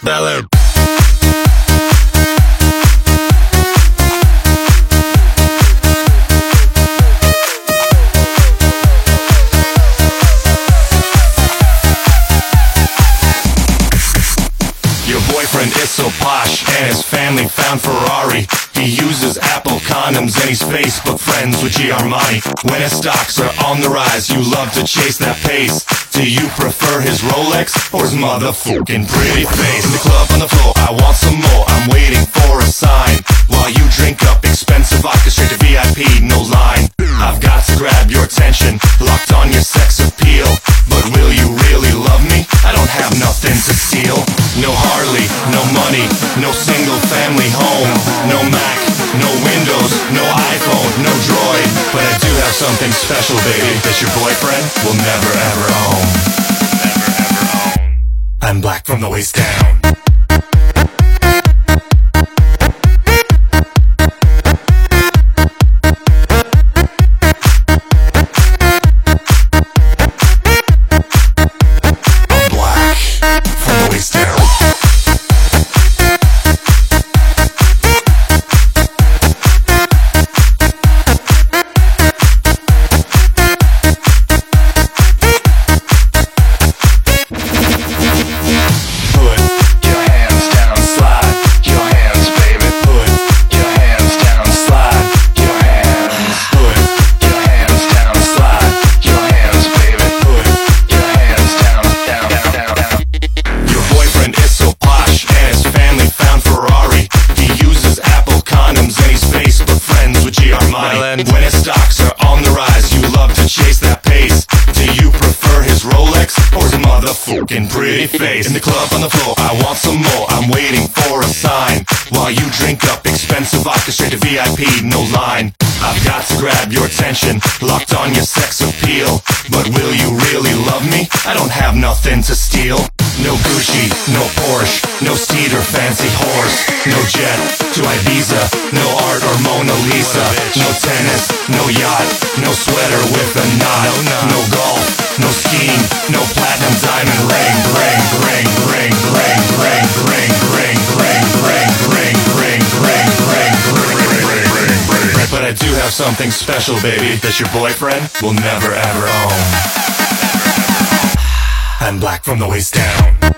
Ballad. Your boyfriend is so posh, and his family found Ferrari. He uses Apple condoms, and he's Facebook friends with Giarmani. When his stocks are on the rise, you love to chase that pace. Do you prefer his Rolex or his motherfucking pretty face? In the club on the floor, I want some more, I'm waiting for a sign. While you drink up expensive vodka straight to VIP, no line. I've got to grab your attention, locked on your sex appeal. But will you really love me? I don't have nothing to steal. No Harley, no money, no single family home. No Mac, no Windows, no iPhone, no Droid. But I do have something special, baby, that your boyfriend will never ever own. Never ever own. I'm black from the waist down. When his stocks are on the rise, you love to chase that pace. Do you prefer his Rolex or his motherfucking pretty face? In the club on the floor, I want some more, I'm waiting for a sign. While you drink up expensive vodka straight to VIP, no line. I've got to grab your attention, locked on your sex appeal. But will you really love me? I don't have nothing to steal. No Gucci, no Porsche, no steed or fancy horse. No jet to Ibiza, no art or Mona Lisa. No tennis, no yacht, no sweater with a knot. No golf, no skiing, no platinum diamond ring. Ring, ring, ring, ring, ring, ring, ring, ring, ring, ring, ring, ring, ring, ring. But I do have something special, baby, that your boyfriend will never ever own. I'm black from the waist down.